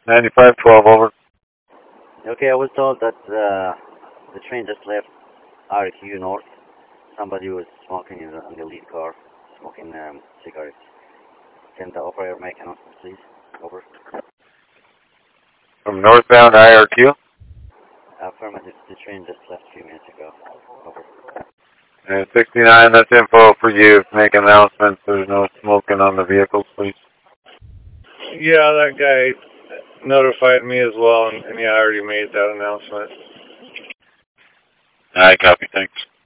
9512, over. Okay, I was told that the train just left RQ North. Somebody was smoking in the lead car, smoking cigarettes. Can the operator make announcement, please? Over. From northbound IRQ. Affirmative. The train just left a few minutes ago. Over. And 69, that's info for you. Make announcements. There's no smoking on the vehicles, please. Yeah, that guy notified me as well, and yeah, I already made that announcement. I copy. Thanks.